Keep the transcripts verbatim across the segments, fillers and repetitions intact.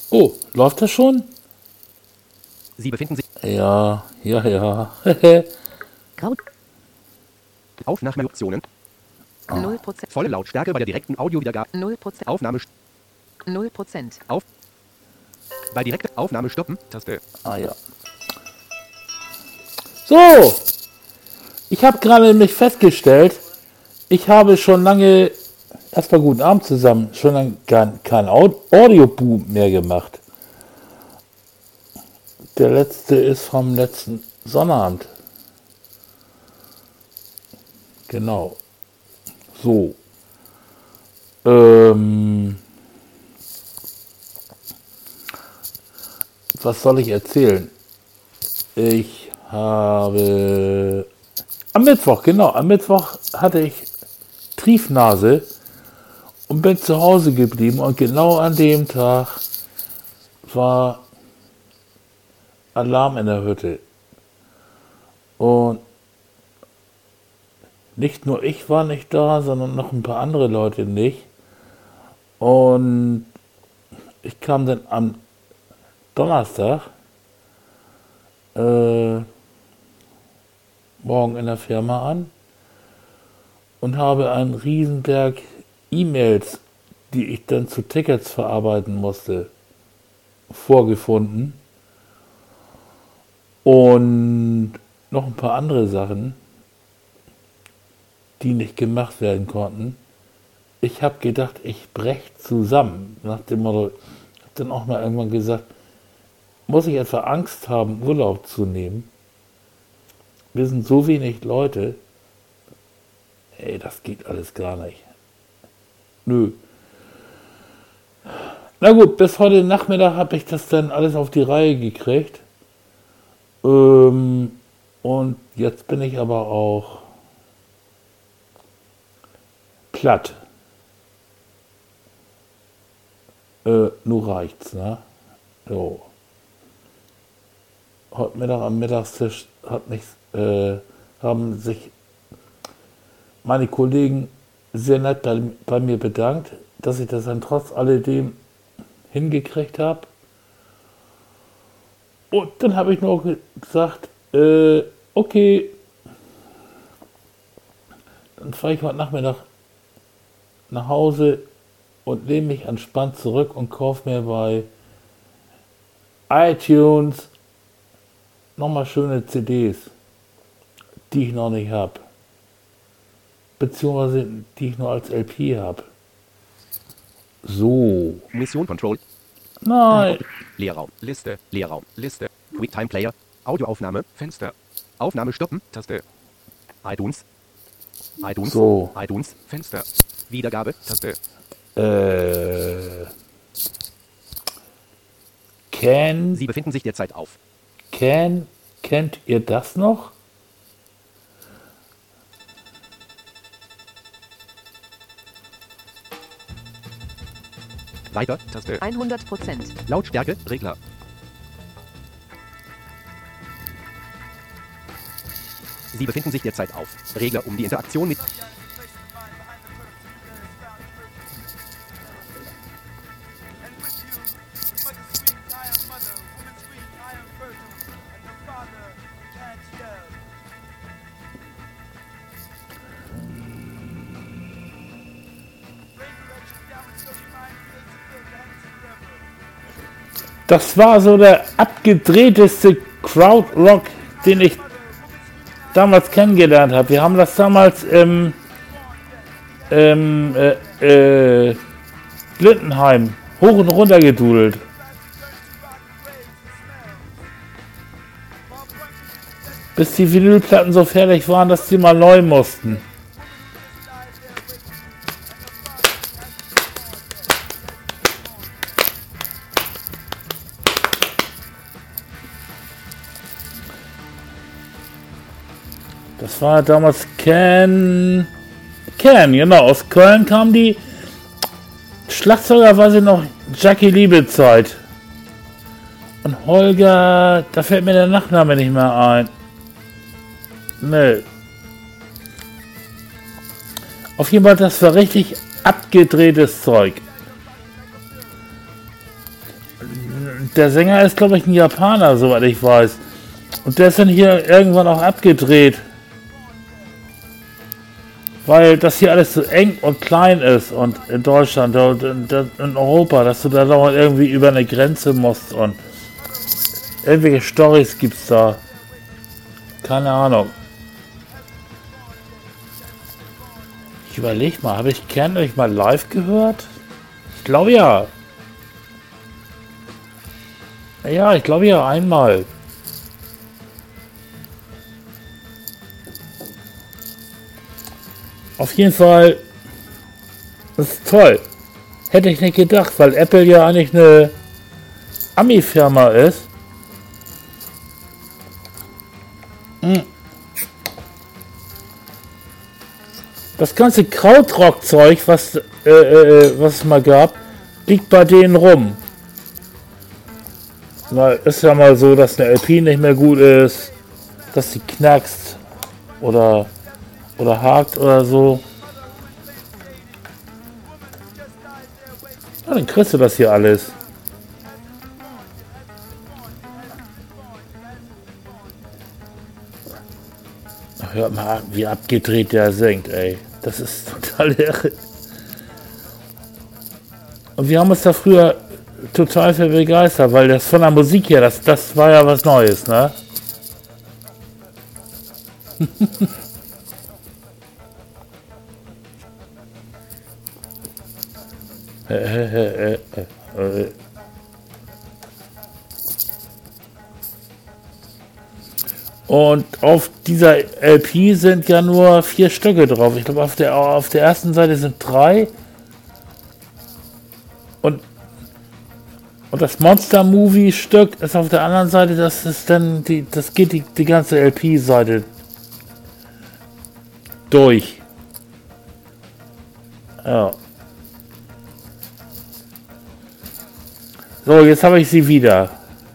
Oh, läuft das schon? Sie befinden sich... Ja, ja, ja. Grau. Aufnahmeoptionen. null Prozent. Volle Lautstärke bei der direkten Audiowiedergabe. null Prozent. Aufnahme... null Prozent. Auf... Bei direkter Aufnahme stoppen. Taste. Ah ja. So. Ich habe gerade nämlich festgestellt, ich habe schon lange, erstmal guten Abend zusammen, schon lange kein, kein Audioboom mehr gemacht. Der letzte ist vom letzten Sonnabend. Genau. So. Ähm... Was soll ich erzählen? Ich habe am Mittwoch, genau, am Mittwoch hatte ich Triefnase und bin zu Hause geblieben und genau an dem Tag war Alarm in der Hütte. Und nicht nur ich war nicht da, sondern noch ein paar andere Leute nicht. Und ich kam dann am Donnerstag äh, morgen in der Firma an und habe einen Riesenberg E-Mails, die ich dann zu Tickets verarbeiten musste, vorgefunden und noch ein paar andere Sachen, die nicht gemacht werden konnten. Ich habe gedacht, ich breche zusammen, nach dem Motto, ich habe dann auch mal irgendwann gesagt, muss ich etwa Angst haben, Urlaub zu nehmen? Wir sind so wenig Leute. Ey, das geht alles gar nicht. Nö. Na gut, bis heute Nachmittag habe ich das dann alles auf die Reihe gekriegt. Ähm, und jetzt bin ich aber auch platt. Äh, nur reicht's, ne? So. Heute Mittag am Mittagstisch hat mich, äh, haben sich meine Kollegen sehr nett bei, bei mir bedankt, dass ich das dann trotz alledem hingekriegt habe. Und dann habe ich noch gesagt, äh, okay, dann fahre ich heute Nachmittag nach Hause und lehne mich entspannt zurück und kaufe mir bei iTunes nochmal schöne C Ds, die ich noch nicht habe. Beziehungsweise die ich nur als L P habe. So. Mission Control. Nein. Leerraum. Liste. Leerraum. Liste. QuickTime Player. Audioaufnahme. Fenster. Aufnahme stoppen. Taste. iTunes. iTunes. So. iTunes. Fenster. Wiedergabe. Taste. Äh. Can. Sie befinden sich derzeit auf. Can. Kennt ihr das noch? Weiter. Taste. hundert Prozent. Lautstärke. Regler. Sie befinden sich derzeit auf. Regler, um die Interaktion mit... Das war so der abgedrehteste Krautrock, den ich damals kennengelernt habe. Wir haben das damals im ähm, äh, äh, Lindenheim hoch und runter gedudelt. Bis die Vinylplatten so fertig waren, dass sie mal neu mussten. Das war damals Ken. Ken, genau. Aus Köln kam die. Schlagzeuger war sie noch Jackie Liebezeit. Und Holger, da fällt mir der Nachname nicht mehr ein. Nö. Auf jeden Fall, das war richtig abgedrehtes Zeug. der Sänger ist, glaube ich, ein Japaner, soweit ich weiß. Und der ist dann hier irgendwann auch abgedreht. Weil das hier alles so eng und klein ist und in Deutschland und in, in Europa, dass du da dauernd irgendwie über eine Grenze musst und irgendwelche Storys gibt's da. Keine Ahnung. Ich überlege mal, habe ich Kern euch mal live gehört? Ich glaube ja. Ja, ich glaube ja einmal. Auf jeden Fall, das ist toll. Hätte ich nicht gedacht, weil Apple ja eigentlich eine Ami-Firma ist. Hm. Das ganze Krautrock-Zeug, was, äh, äh, was es mal gab, liegt bei denen rum. Weil ist ja mal so, dass eine L P nicht mehr gut ist, dass sie knackst oder oder hakt oder so. Ja, dann kriegst du das hier alles. Hört mal, wie abgedreht der singt, ey. Das ist total irre. Und wir haben uns da früher total für begeistert, weil das von der Musik her, das, das war ja was Neues, ne? Und auf dieser L P sind ja nur vier Stücke drauf. Ich glaube, auf der, auf der ersten Seite sind drei. Und, und das Monster Movie Stück ist auf der anderen Seite, das ist dann die, das geht die, die ganze L P-Seite durch. Ja. So, jetzt habe ich sie wieder.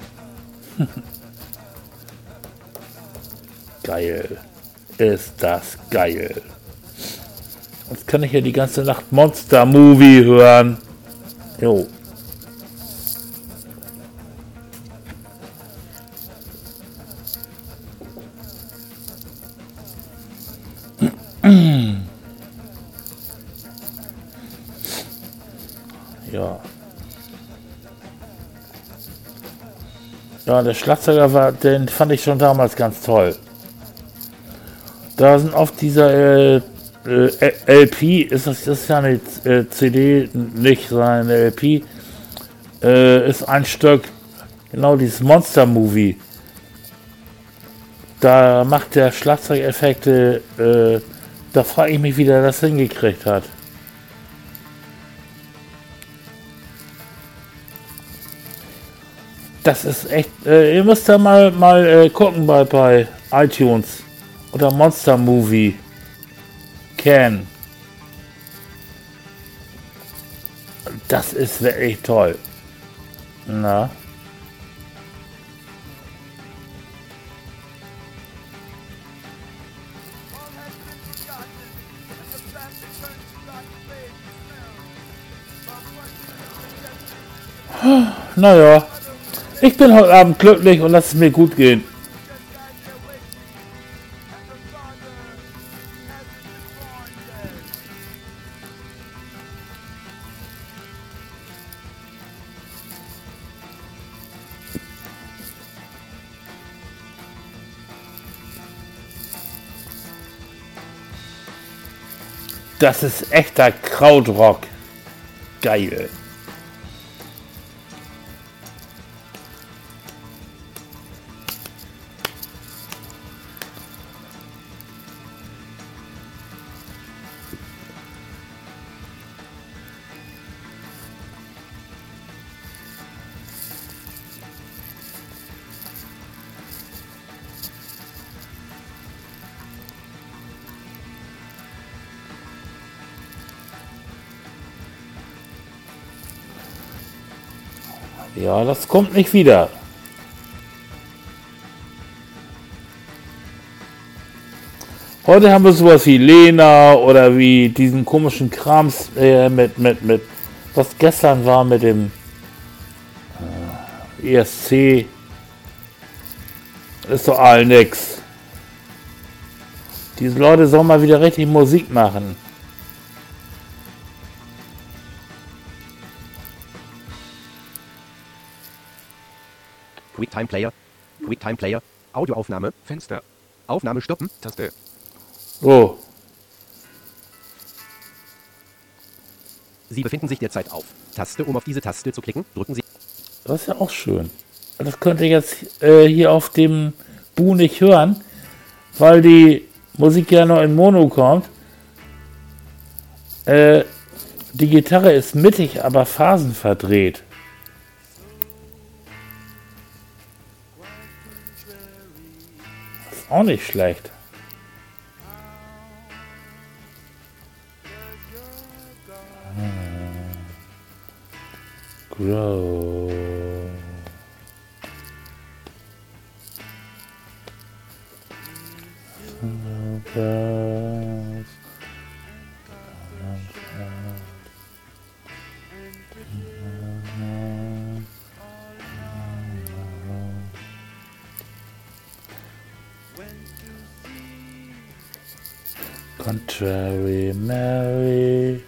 Geil. Ist das geil. Jetzt kann ich ja die ganze Nacht Monster Movie hören. Jo. Ja. Ja, der Schlagzeuger war, den fand ich schon damals ganz toll. Da sind auf dieser äh, äh, L P, ist das, das ist ja eine äh, C D, nicht, sondern eine L P, äh, ist ein Stück, genau dieses Monster Movie. Da macht der Schlagzeugeffekte, äh, da frage ich mich, wie der das hingekriegt hat. Das ist echt, äh, ihr müsst da mal, mal äh, gucken bei, bei iTunes. Oder Monster Movie. Can. Das ist wirklich toll. Na. Naja. Ich bin heute Abend glücklich und lass es mir gut gehen. Das ist echter Krautrock. Geil. Ja, das kommt nicht wieder. Heute haben wir sowas wie Lena oder wie diesen komischen Krams äh, mit, mit, mit, was gestern war mit dem, äh, E S C. Ist doch all nix. Diese Leute sollen mal wieder richtig Musik machen. QuickTime Player. QuickTime Player. Audioaufnahme. Fenster. Aufnahme stoppen. Taste. So. Sie befinden sich derzeit auf Taste. Um auf diese Taste zu klicken, drücken Sie. Das ist ja auch schön. Das könnt ihr jetzt äh, hier auf dem Bu nicht hören, weil die Musik ja noch in Mono kommt. Äh, die Gitarre ist mittig, aber phasenverdreht. Das ist auch nicht schlecht. Grow. Contrary Mary.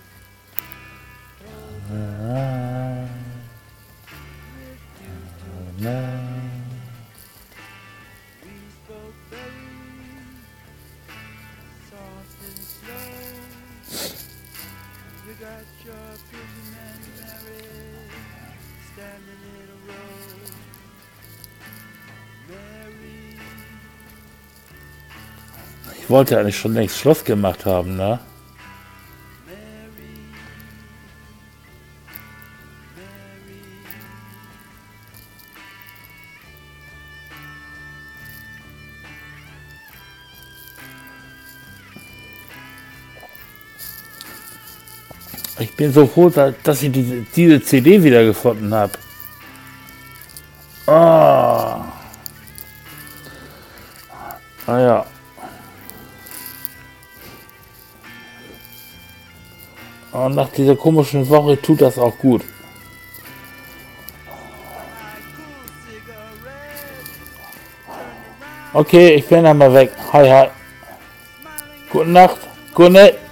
Ich wollte eigentlich schon längst Schluss gemacht haben, ne? Ich bin so froh, dass ich diese, diese C D wiedergefunden habe. Ah. Ah ja. Und nach dieser komischen Woche tut das auch gut. Okay, ich bin dann mal weg. Hi, hi. Gute Nacht. Gute Nacht.